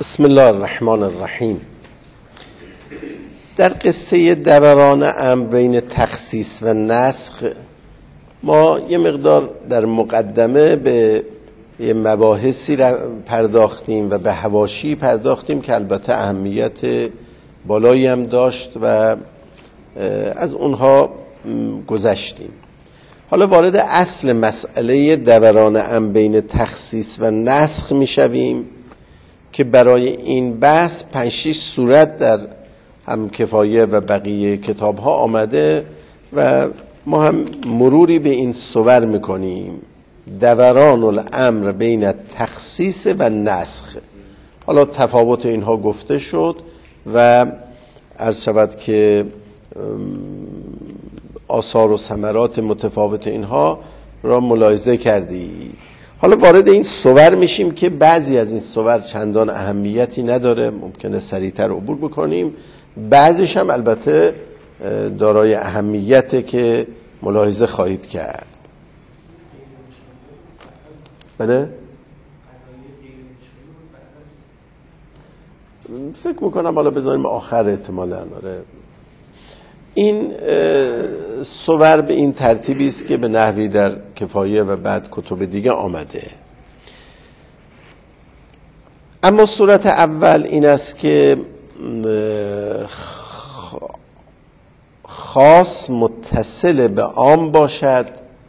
بسم الله الرحمن الرحیم. در قصه دوران امر بین تخصیص و نسخ ما یه مقدار در مقدمه به یه مباحثی پرداختیم و به حواشی پرداختیم که البته اهمیت بالایی هم داشت و از اونها گذشتیم. حالا وارد اصل مسئله دوران امر بین تخصیص و نسخ میشویم که برای این بحث 5-6 صورت در هم کفایه و بقیه کتاب ها آمده و ما هم مروری به این صور میکنیم. دوران الامر بین تخصیص و نسخ. حالا تفاوت اینها گفته شد و عرض شود که آثار و ثمرات متفاوت اینها را ملاحظه کردید. حالا وارد این صور میشیم که بعضی از این صور چندان اهمیتی نداره، ممکنه سریعتر عبور بکنیم، بعضیش هم البته دارای اهمیته که ملاحظه خواهید کرد. بله؟ فکر میکنم حالا بذاریم آخر احتمالاً. این صور به این ترتیبی است که به نحوی در کفایه و بعد کتب دیگه آمده. اما صورت اول این است که خاص متصل به عام باشد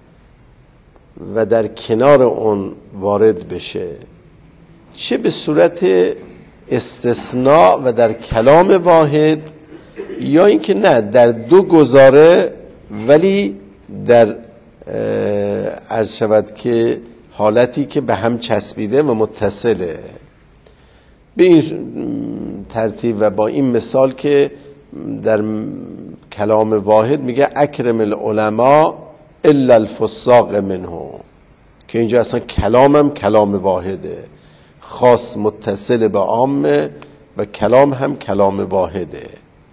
و در کنار اون وارد بشه، چه به صورت استثناء و در کلام واحد، یا اینکه نه در دو گزاره ولی در عرض شود که حالتی که به هم چسبیده و متصله. به این ترتیب و با این مثال که در کلام واحد میگه اکرم العلماء الا الفساق منه، که اینجا اصلا کلامم کلام واحده، خاص متصل به عامه و کلام هم کلام واحده.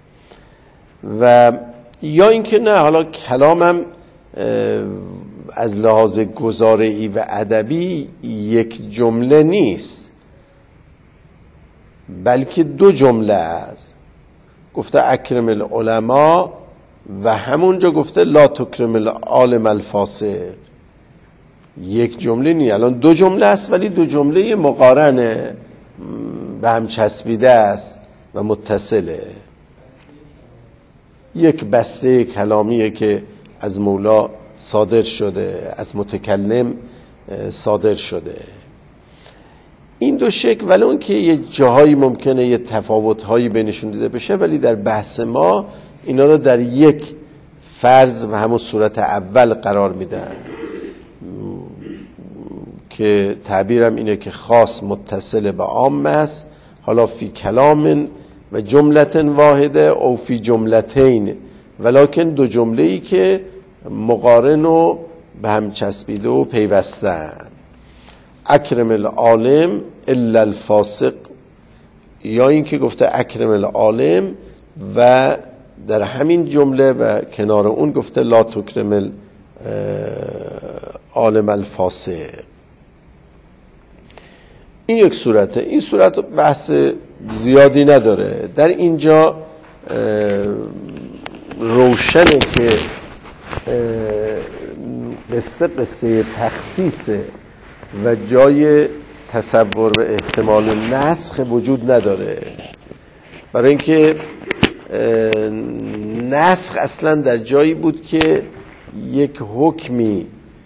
و یا اینکه نه، حالا کلامم از لحاظ گزاره‌ای و ادبی یک جمله نیست بلکه دو جمله است. گفته اکرم العلماء و همونجا گفته لا تکرم العالم الفاسق. یک جمله نیست، الان دو جمله است ولی دو جمله مقارنه، به هم چسبیده است و متصله. یک بسته کلامیه که از مولا صادر شده، از متکلم صادر شده. این دو شکل، ولی اون که یه جاهایی ممکنه یه تفاوت‌هایی بینشون دیده بشه، ولی در بحث ما اینا رو در یک فرض و همون صورت اول قرار میدن که تعبیرم اینه که خاص متصل به عام است، حالا فی کلام و جملت واحده او فی جملتین، ولکن دو جمله‌ای که مقارن و به هم چسبیده و پیوستن. اکرم العالم الا الفاسق، یا این که گفته اکرم العالم و در همین جمله و کنار اون گفته لا تکرم العالم الفاسق. این یک صورته. این صورت بحث زیادی نداره. در اینجا روشنه که قصه تخصیصه و جای تصور و احتمال نسخ وجود نداره، برای اینکه نسخ اصلا در جایی بود که یک حکمی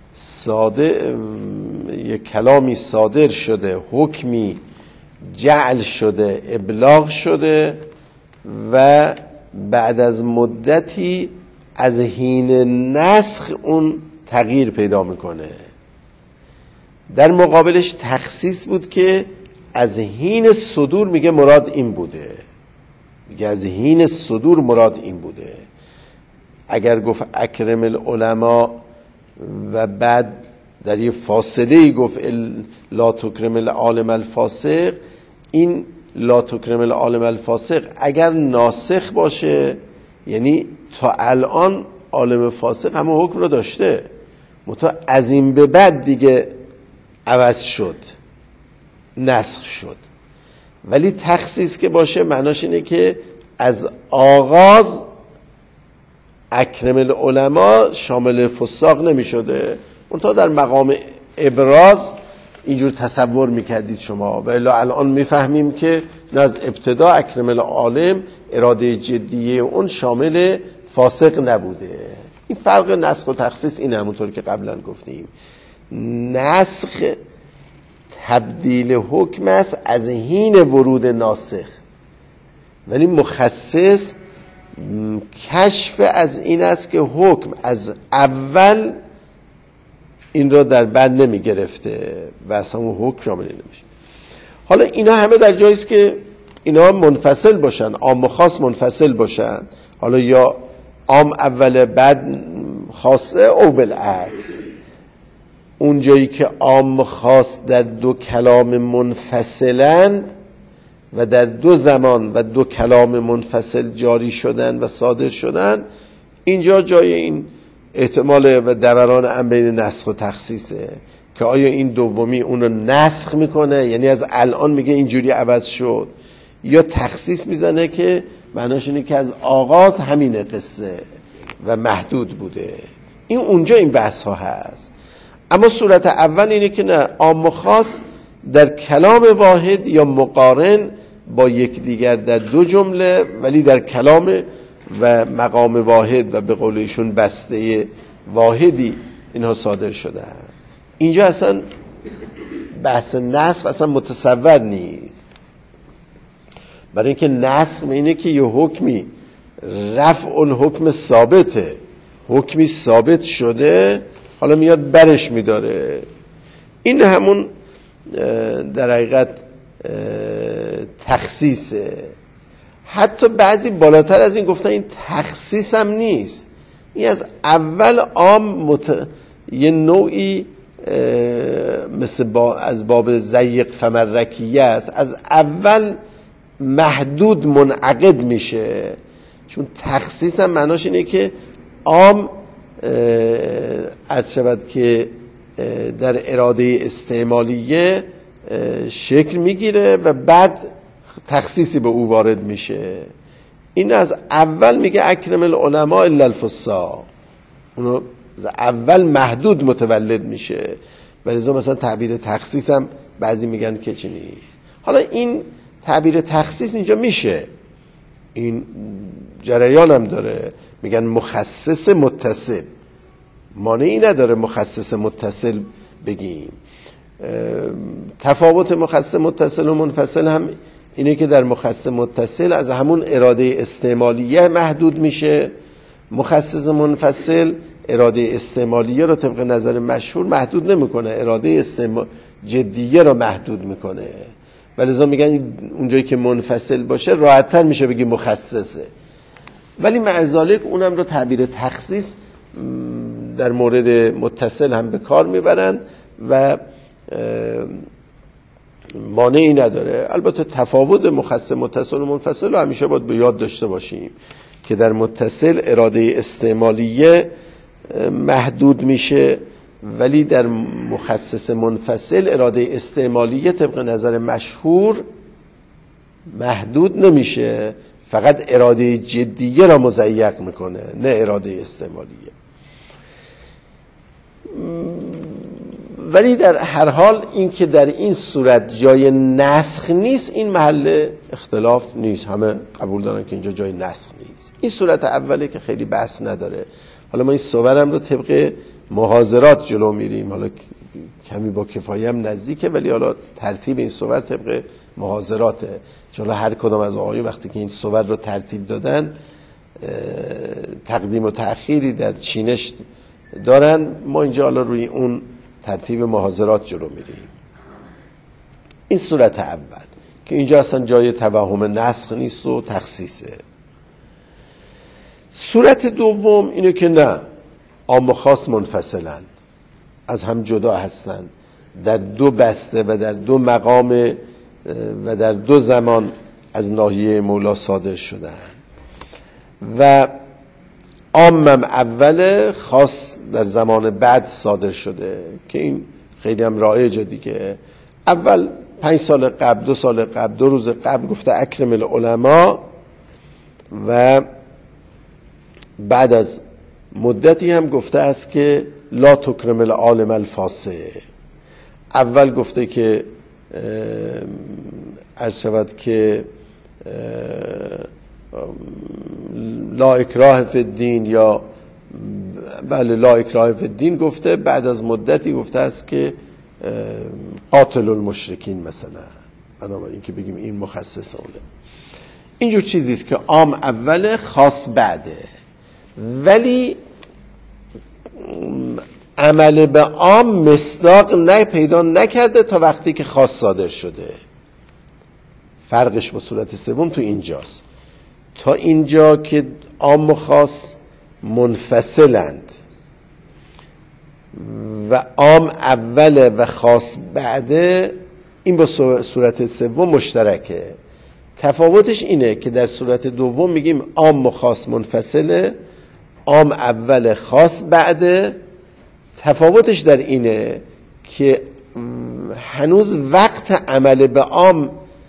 یک کلامی صادر شده، حکمی جعل شده، ابلاغ شده و بعد از مدتی از حین نسخ اون تغییر پیدا میکنه. در مقابلش تخصیص بود که از حین صدور میگه مراد این بوده، میگه از حین صدور مراد این بوده. اگر گفت اکرم العلماء و بعد در یه فاصله گفت لا تکرم العالم الفاسق، این لا تکرم العالم الفاسق اگر ناسخ باشه، یعنی تا الان عالم فاسق همه حکم رو داشته، متا از این به بعد دیگه عوض شد، نسخ شد. ولی تخصیص که باشه معناش اینه که از آغاز اکرم العلماء شامل فساق نمی شده، منتها در مقام ابراز اینجور تصور میکردید شما، و الا الان میفهمیم که نه، از ابتدا اکرم العالم اراده جدیه اون شامل فاسق نبوده. این فرق نسخ و تخصیص اینه، همونطور که قبلا گفتیم. نسخ تبدیل حکم است از حین ورود ناسخ، ولی مخصص کشف از این است که حکم از اول این را در بر نمی گرفته و اصلا اون حکم شامل نمیشه. حالا اینا همه در جایی است که اینا منفصل باشن، عام و خاص منفصل باشن، حالا یا عام اول بعد خاصه او بالعکس. اون جایی که عام و خاص در دو کلام منفصلند و در دو زمان و دو کلام منفصل جاری شدن و صادر شدن، اینجا جای این احتمال و دوران امر بین نسخ و تخصیصه که آیا این دومی اون رو نسخ میکنه، یعنی از الان میگه اینجوری عوض شد، یا تخصیص میزنه که معناش اینه که از آغاز همین قصه و محدود بوده. این اونجا این بحث ها هست. اما صورت اول اینه که نه، عام و خاص در کلام واحد یا مقارن با یکدیگر در دو جمله، ولی در کلام و مقام واحد و به قول ایشون بسته واحدی اینها صادر شده. اینجا اصلا بحث نسخ اصلا متصور نیست، برای اینکه نسخ اینه که یه حکمی رفع الحکم ثابته، حکمی ثابت شده حالا میاد برش میداره. این همون در حقیقت تخصیصه. حتی بعضی بالاتر از این گفتن این تخصیص هم نیست، این از اول عام یه نوعی مثل از باب ضیق فمرکیه است، از اول محدود منعقد میشه. چون تخصیص هم معناش اینه که عام عرض شود که در اراده استعمالیه شکل میگیره و بعد تخصیصی به او وارد میشه. این از اول میگه اکرم العلماء الا الفساق، اونو از اول محدود متولد میشه، ولی مثلا تعبیر تخصیص هم بعضی میگن که چی نیست. حالا این تعبیر تخصیص اینجا میشه، این جریان هم داره، میگن مخصص متصل، مانعی نداره مخصص متصل بگیم. تفاوت مخصص متصل و منفصل هم اینه که در مخصص متصل از همون اراده استعمالیه محدود میشه، مخصص منفصل اراده استعمالیه رو طبق نظر مشهور محدود نمیکنه، اراده جدیه رو محدود میکنه. ولذا میگن اونجایی که منفصل باشه راحت‌تر میشه بگی مخصصه، ولی مع ذالک اونم رو تعبیر تخصیص در مورد متصل هم به کار میبرن و مانعی نداره. البته تفاوت مخصص متصل و منفصل رو همیشه باید به یاد داشته باشیم که در متصل اراده استعمالیه محدود میشه، ولی در مخصص منفصل اراده استعمالیه طبق نظر مشهور محدود نمیشه، فقط اراده جدیه را مضیق میکنه، نه اراده استعمالیه. ولی در هر حال این که در این صورت جای نسخ نیست، این محل اختلاف نیست، همه قبول دارن که اینجا جای نسخ نیست. این صورت اوله که خیلی بحث نداره. حالا ما این صورم رو طبق محاضرات جلو میریم، حالا کمی با کفایه هم نزدیکه، ولی حالا ترتیب این صور طبق محاضراته، چون هر کدام از آقایون وقتی که این صور رو ترتیب دادن تقدیم و تأخیری در چینش دارن. ما اینجا حالا روی اون ترتیب محاضرات جلو میریم. این صورت اول که اینجا اصلا جای توهم نسخ نیست و تخصیصه. صورت دوم اینه که نه، عام و خاص منفصلند، از هم جدا هستند، در دو بسته و در دو مقام و در دو زمان از ناحیه مولا صادر شدن و عامم اول، خاص در زمان بعد صادر شده، که این خیلی هم رایجه دیگه. اول 5 سال قبل، 2 سال قبل، 2 روز قبل گفته اکرم العلماء، و بعد از مدتی هم گفته است که لا تکرم العالم الفاسق. اول گفته که عرض شود که لا اکراه فی الدین، یا بله لا اکراه فی الدین گفته. بعد از مدتی گفته است که قاتل المشرکین مثلا، بنابراین که بگیم این مخصص اونه. اینجور چیزیست که عام اوله، خاص بعده، ولی عمل به عام مصداق پیدا نکرده تا وقتی که خاص صادر شده. فرقش با صورت سوم تو اینجاست. تا اینجا که عام و خاص منفصلند و عام اوله و خاص بعده، این با صورت سوم مشترکه. تفاوتش اینه که در صورت دوم میگیم عام و خاص منفصله، عام اول خاص بعده. تفاوتش در اینه که هنوز وقت عمل به عام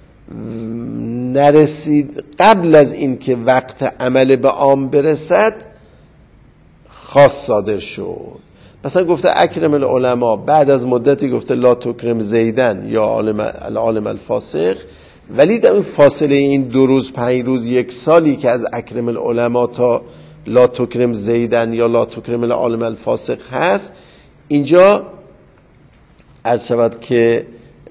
نرسید. قبل از این که وقت عمل به عام برسد خاص صادر شد. مثلا گفته اکرم العلماء، بعد از مدتی گفته لا تکرم زیدن یا العالم الفاسق، ولی در فاصله این 2 روز 5 روز 1 سالی که از اکرم العلماء تا لا تکرم زیدن یا لا تکرم العالم الفاسق هست، اینجا عرض شود که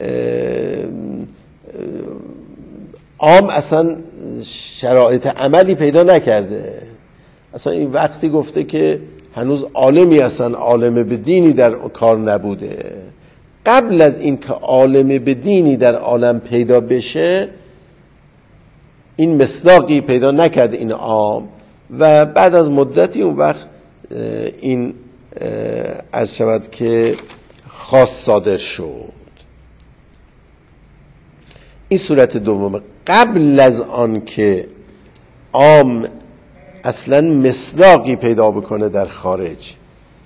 عام اصلا شرایط عملی پیدا نکرده. اصلا این وقتی گفته که هنوز عالمی اصلا عالم به دینی در کار نبوده. قبل از این که عالم به دینی در عالم پیدا بشه این مصداقی پیدا نکرد این عام، و بعد از مدتی اون وقت این عرض شود که خاص صادر شد. این صورت دومه. قبل از آن که عام اصلا مصداقی پیدا بکنه در خارج،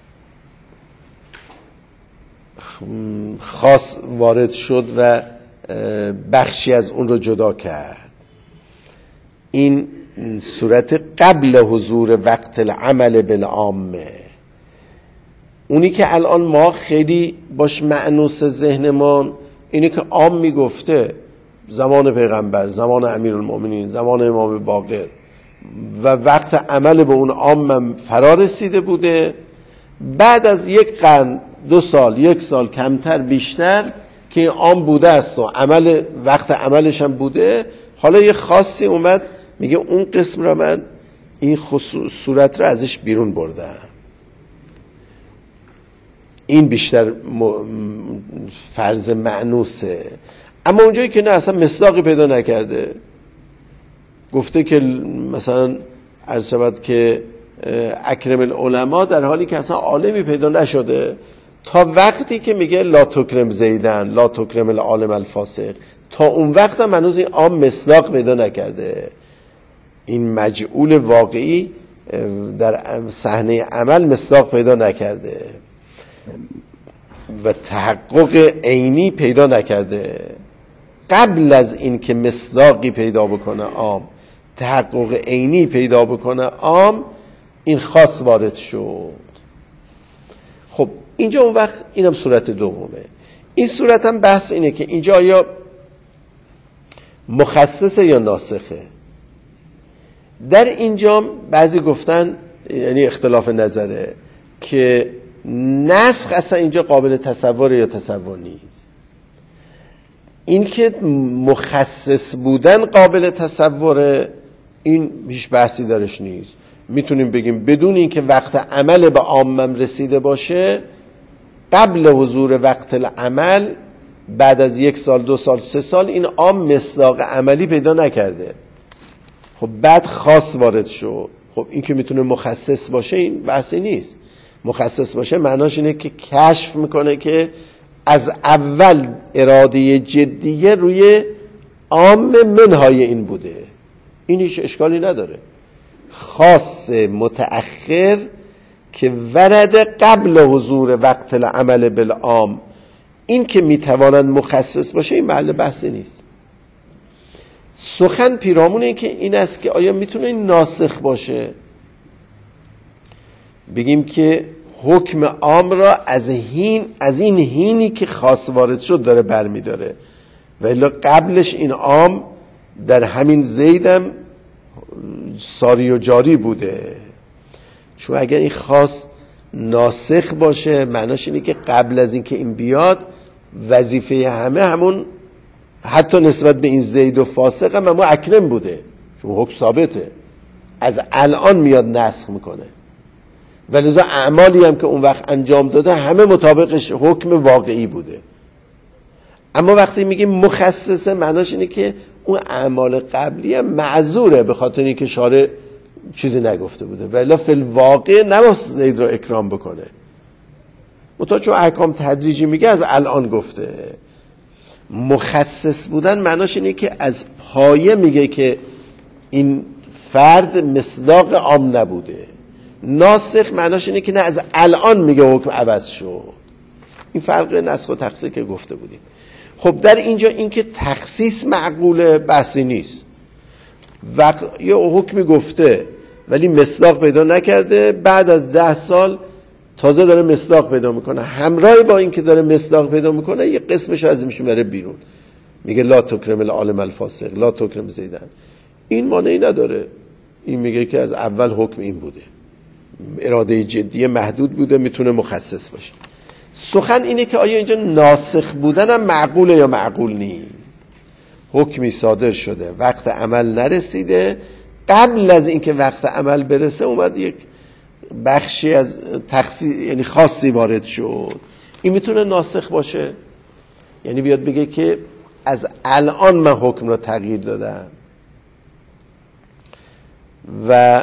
خاص وارد شد و بخشی از اون رو جدا کرد. این صورت قبل حضور وقت العمل بالعامه. اونی که الان ما خیلی باش مأنوس ذهنمان اینی که عام میگفته زمان پیغمبر، زمان امیرالمؤمنین، زمان امام باقر، و وقت عمل به اون عام فرا رسیده بوده. بعد از 1 قرن، 2 سال، 1 سال کمتر بیشتر که این عام بوده است و عمل وقت عملش هم بوده، حالا یه خاصی اومد میگه اون قسم را من این صورت را ازش بیرون بردم. این بیشتر فرض مأنوسه. اما اونجایی که نه اصلا مصداقی پیدا نکرده، گفته که مثلا عرض شود که اکرم العلماء، در حالی که اصلا عالمی پیدا نشده تا وقتی که میگه لا تکرم زیدن، لا تکرم العالم الفاسق، تا اون وقت هم هنوز این عام مصداق پیدا نکرده. این مجعول واقعی در صحنه عمل مصداق پیدا نکرده و تحقق عینی پیدا نکرده. قبل از این که مصداقی پیدا بکنه عام، تحقق عینی پیدا بکنه عام، این خاص وارد شد. خب اینجا اون وقت اینم صورت دومه. این صورت هم بحث اینه که اینجا آیا مخصصه یا ناسخه. در اینجا بعضی گفتن، یعنی اختلاف نظره، که نسخ اصلا اینجا قابل تصور یا تصور نیست. این که مخصص بودن قابل تصوره، این هیچ بحثی درش نیست. میتونیم بگیم بدون این که وقت عمل به عامم رسیده باشه، قبل حضور وقت العمل، بعد از 1 سال، 2 سال، 3 سال این عام مصداق عملی پیدا نکرده. خب بعد خاص وارد شد. خب این که میتونه مخصص باشه این بحثی نیست. مخصص باشه معناش اینه که کشف میکنه که از اول اراده جدیه روی عام منهای این بوده. این هیچ اشکالی نداره. خاص متأخر که ورد قبل حضور وقت العمل بالعام، این که میتواند مخصص باشه این محل بحثی نیست. سخن پیرامون این که این است که آیا میتونه این ناسخ باشه؟ بگیم که حکم عام را از این هینی که خاص وارد شد داره برمیداره، ولی قبلش این عام در همین زیدم ساری و جاری بوده. چون اگر این خاص ناسخ باشه معناش اینه که قبل از این که این بیاد وظیفه همون حتی نسبت به این زید و فاسق هم اما اکرم بوده، چون حکم ثابته، از الان میاد نسخ میکنه. ولذا اعمالی هم که اون وقت انجام داده همه مطابقش حکم واقعی بوده. اما وقتی میگیم مخصصه معناش اینه که اون اعمال قبلی هم معذوره به خاطر اینکه شارع چیزی نگفته بوده، ولی فی الواقع نباید زید را اکرام بکنه. متأ چون احکام تدریجی میگه از الان گفته. مخصص بودن معناش اینه که از پایه میگه که این فرد مصداق عام نبوده. ناسخ معناش اینه که نه از الان میگه حکم عوض شد. این فرق نسخ و تخصیص که گفته بودیم. خب در اینجا این که تخصیص معقوله بحثی نیست. وقت یه حکمی گفته ولی مصداق پیدا نکرده، بعد از 10 سال تازه داره مصداق پیدا میکنه، همراه با این که داره مصداق پیدا میکنه یه قسمش از میشه بره بیرون، میگه لا تکرم العالم الفاسق لا تکرم زیدن. این مانعی نداره. این میگه که از اول حکم این بوده، اراده جدی محدود بوده، میتونه مخصص باشه. سخن اینه که آیا اینجا ناسخ بودن هم معقوله یا معقول نیست. حکمی صادر شده وقت عمل نرسیده، قبل از اینکه وقت عمل برسه اومد یک بخشی از تخصیص یعنی خاصی وارد شد، این میتونه ناسخ باشه. یعنی بیاد بگه که از الان من حکم را تغییر دادم و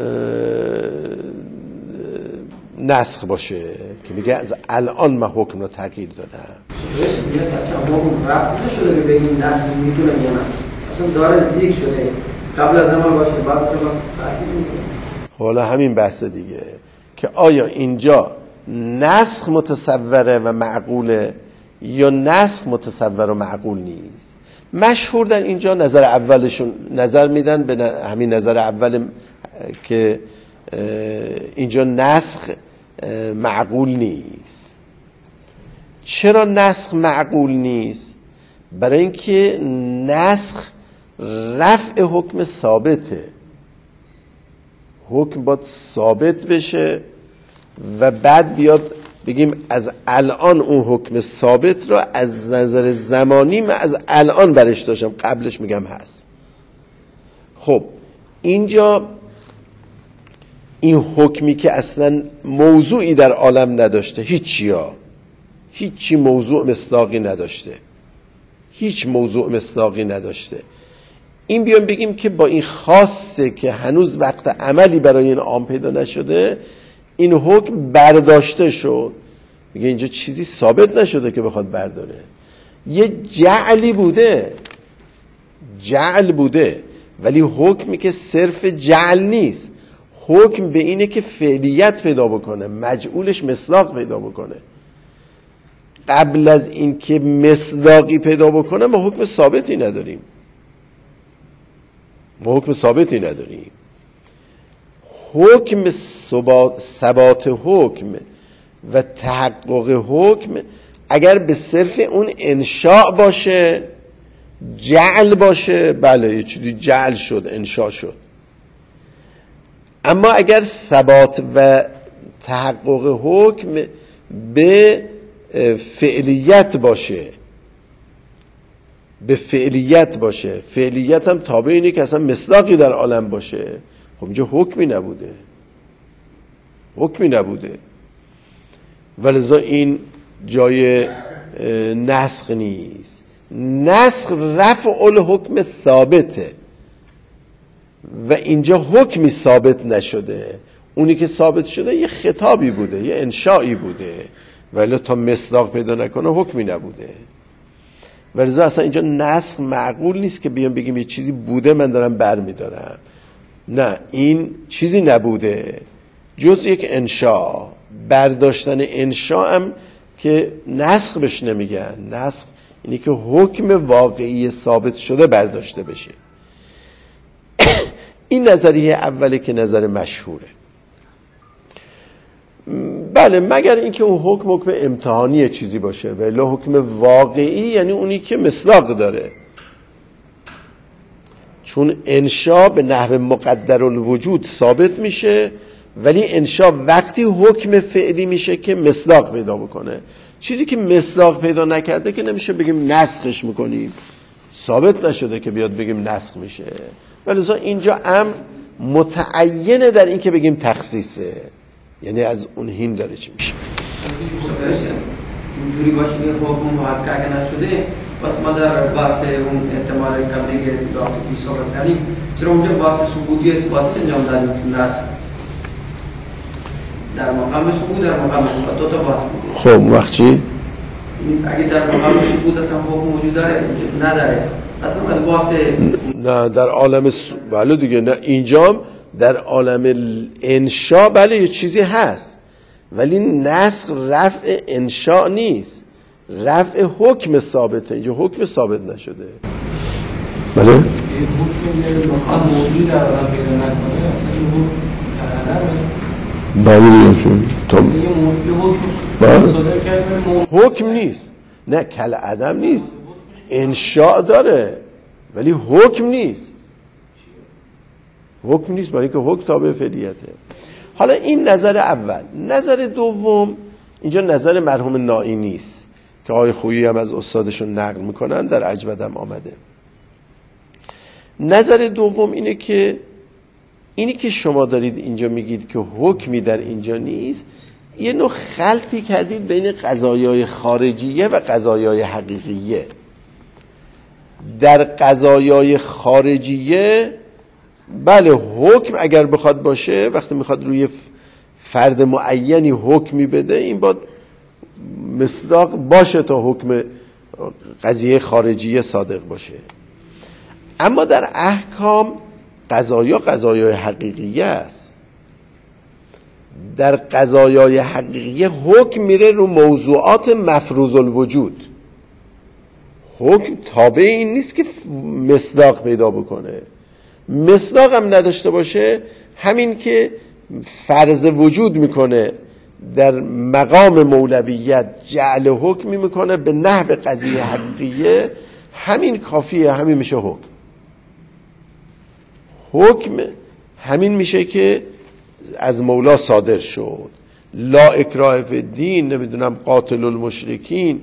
نسخ باشه که میگه از الان من حکم را تغییر دادم. میگه اصلا حکم رفت نشده که به این نسخ میتونه یا نه، اصلا داره ذکر شده قبل از زمان باشه بعد از زمان تغییر میکنه. حالا همین بحث دیگه که آیا اینجا نسخ متصوره و معقوله یا نسخ متصور و معقول نیست. مشهور در اینجا نظر اولشون نظر میدن به همین نظر اول که اینجا نسخ معقول نیست. چرا نسخ معقول نیست؟ برای اینکه نسخ رفع حکم ثابته. حکم باید ثابت بشه و بعد بیاد بگیم از الان اون حکم ثابت را از نظر زمانی من از الان برش داشتم، قبلش میگم هست. خب اینجا این حکمی که اصلا موضوعی در عالم نداشته، هیچی موضوع مصداقی نداشته، هیچ موضوع مصداقی نداشته، این بیان بگیم که با این خاصه که هنوز وقت عملی برای این عام پیدا نشده این حکم برداشته شد. میگه اینجا چیزی ثابت نشده که بخواد برداره. یه جعل بوده ولی حکمی که صرف جعل نیست، حکم به اینه که فعلیت پیدا بکنه، مجعولش مصداق پیدا بکنه. قبل از این که مصداقی پیدا بکنه ما حکم ثابتی نداریم. حکم ثبات حکم و تحقق حکم اگر به صرف اون انشاء باشه، جعل باشه، بله یه چیزی جعل شد، انشاء شد. اما اگر ثبات و تحقق حکم به فعلیت باشه، فعلیت هم تابع اینه که اصلا مصداقی در عالم باشه، خب اینجا حکمی نبوده. ولذا این جای نسخ نیست. نسخ رفع الحکم ثابته و اینجا حکمی ثابت نشده. اونی که ثابت شده یه خطابی بوده، یه انشایی بوده، ولی تا مصداق پیدا نکنه حکمی نبوده. ولذا اصلا اینجا نسخ معقول نیست که بیام بگیم یه چیزی بوده من دارم برمیدارم. نه، این چیزی نبوده جز یک انشاء. برداشتن انشاء هم که نسخ بهش نمیگن. نسخ اینی که حکم واقعی ثابت شده برداشته بشه. این نظریه اولی که نظر مشهوره. بله، مگر اینکه اون حکم امتحانی چیزی باشه، ولی حکم واقعی یعنی اونی که مصداق داره. چون انشا به نحو مقدر الوجود ثابت میشه، ولی انشا وقتی حکم فعلی میشه که مصداق پیدا بکنه. چیزی که مصداق پیدا نکرده که نمیشه بگیم نسخش میکنیم، ثابت نشده که بیاد بگیم نسخ میشه. ولی اینجا امر متعینه در این که بگیم تخصیصه، یعنی از اون هین داره چی میشه. اینجوری باشه که حکم محقق نشده، پس ما در بحث اون احتمال قبلی که داخل بی صحبت کردیم، چرا اونجا بحث ثبوتی اثبات انجام دادیم نسخ در مقام ثبوت، در مقام اثبات دو تا بحث بود. خب اون وقت چی؟ اگه در مقام ثبوت اصلا حکم وجود داره نداره، اصلا بحث نه در عالم بله دیگه، نه اینجا در عالم انشاء بله یه چیزی هست، ولی نسخ رفع انشاء نیست، رفع حکم ثابته. اینجا حکم ثابت نشده. بله حکم مثلا موضوع در عالم پیدا نکنه، اصلا این حکم بله چون حکم نیست، نه کل عدم نیست، انشاء داره ولی حکم نیست. حکم نیست برای اینکه حکم تابع فعلیته. حالا این نظر اول. نظر دوم اینجا نظر مرحوم نائی نیست که آقای خویی هم از استادشون نقل میکنن، در عجبدم آمده. نظر دوم اینه که اینی که شما دارید اینجا میگید که حکمی در اینجا نیست، یه نوع خلطی کردید بین قضایای خارجیه و قضایای حقیقیه. در قضایای خارجیه بله حکم اگر بخواد باشه، وقتی میخواد روی فرد معینی حکمی بده، این باید مصداق باشه تا حکم قضیه خارجیه صادق باشه. اما در احکام قضایای حقیقیه است. در قضایای حقیقیه حکم میره رو موضوعات مفروض الوجود. حکم تابع این نیست که مصداق پیدا بکنه. مصداق هم نداشته باشه، همین که فرض وجود میکنه در مقام مولویت جعل حکمی میکنه به نحو قضیه حقیقیه، همین کافیه، همین میشه حکم. حکم همین میشه که از مولا صادر شد، لا اکراه فی الدین، نمیدونم قاتل المشرکین،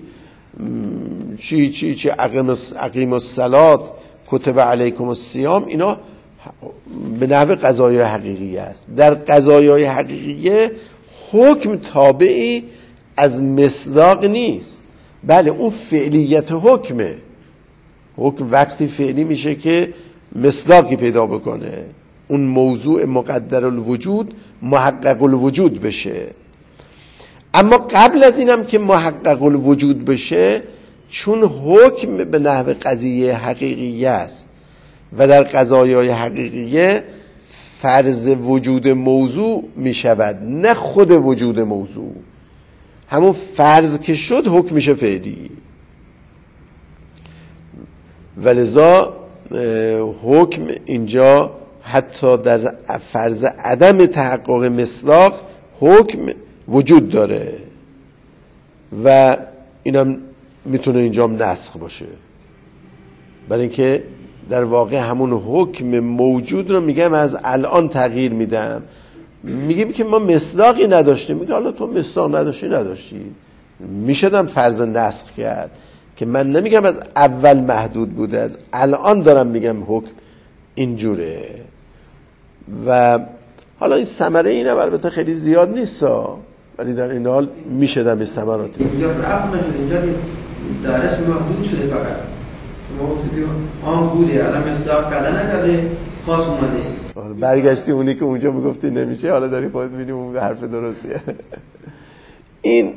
چی اقیم الصلاة، کتب علیکم الصیام، اینا به نحو قضایای حقیقی است. در قضایای حقیقیه حکم تابعی از مصداق نیست. بله اون فعلیت حکمه. حکم وقتی فعلی میشه که مصداقی پیدا بکنه، اون موضوع مقدر الوجود محقق الوجود بشه. اما قبل از اینم که محقق الوجود بشه، چون حکم به نحو قضیه حقیقیه است و در قضایای حقیقیه فرض وجود موضوع می شود، نه خود وجود موضوع. همون فرض که شد حکم میشه فعلی. ولذا حکم اینجا حتی در فرض عدم تحقق مصداق حکم وجود داره و اینم میتونه اینجا نسخ باشه، برای اینکه در واقع همون حکم موجود رو میگم از الان تغییر میدم. میگیم که ما مصداقی نداشتیم، میگه حالا تو مصداق نداشتی میشدم فرض نسخ کرد، که من نمیگم از اول محدود بوده، از الان دارم میگم حکم اینجوره. و حالا این ثمره اینم البته خیلی زیاد نیست، ولی در این حال میشدم به ثمرات. اینجا رفت نشد، اینجا دارش محدود شده، فقط آن بوده، الان مصداق کردن نکرده، خاص اومده. برگشتی اونی که اونجا میگفتی نمیشه، حالا داری خودت می‌بینی اون حرف درستیه. این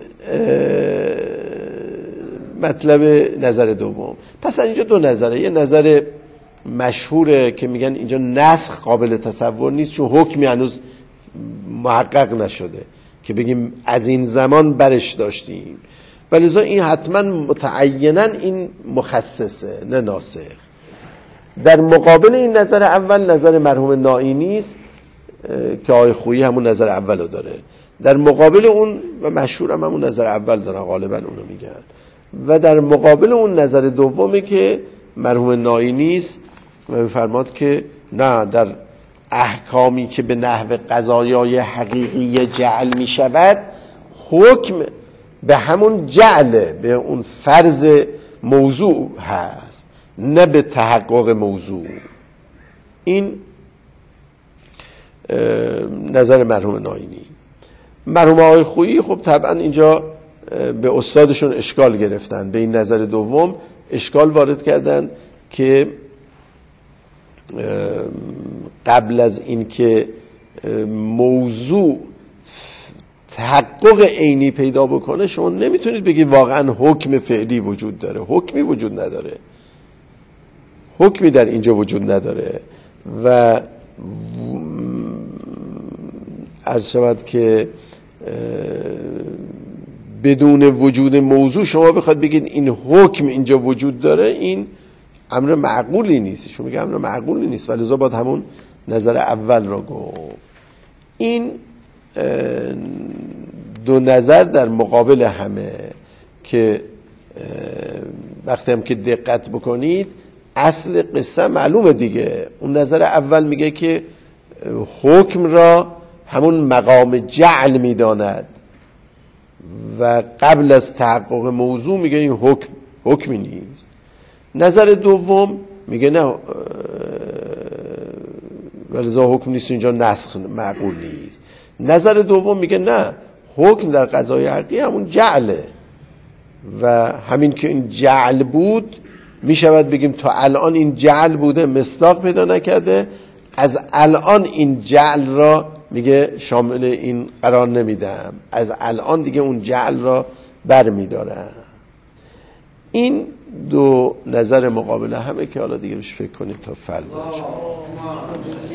مطلب نظر دوم. پس اینجا دو نظره. یه نظر مشهوره که میگن اینجا نسخ قابل تصور نیست، چون حکمی هنوز محقق نشده که بگیم از این زمان برش داشتیم. ولذا این حتما متعیناً این مخصصه نه ناسخ. در مقابل این نظر اول نظر مرحوم نائینی است که آقای خویی همون نظر اولو داره. در مقابل اون و مشهور هم همون نظر اول دارن، غالبا اونو میگن. و در مقابل اون نظر دومی که مرحوم نائینی است و میفرماد که نه، در احکامی که به نحو قضایای حقیقی جعل می شود حکم به همون جعله، به اون فرض موضوع هست، نه به تحقق موضوع. این نظر مرحوم نائینی. مرحوم آقای خویی خب طبعا اینجا به استادشون اشکال گرفتن، به این نظر دوم اشکال وارد کردن که قبل از این که موضوع تحقق عینی پیدا بکنه شما نمیتونید بگید واقعا حکم فعلی وجود داره. حکمی وجود نداره، حکمی در اینجا وجود نداره. و عرض شود که بدون وجود موضوع شما بخواد بگید این حکم اینجا وجود داره، این امر معقولی نیست. شما میگه امر معقولی نیست، ولی باید همون نظر اول را گفت. این دو نظر در مقابل همه که وقتی هم که دقت بکنید اصل قصه معلومه دیگه. اون نظر اول میگه که حکم را همون مقام جعل میداند و قبل از تحقق موضوع میگه این حکمی نیست. نظر دوم میگه نه، ولذا حکم نیست، اینجا نسخ معقول نیست. نظر دوم میگه نه، حکم در قضای حقیقی همون جعله و همین که این جعل بود میشود بگیم تا الان این جعل بوده، مصداق پیدا نکرده، از الان این جعل را میگه شامل این قرار نمیدم، از الان دیگه اون جعل را بر میدارم. این دو نظر مقابل همه که حالا دیگه بهش فکر کنید تا فردا.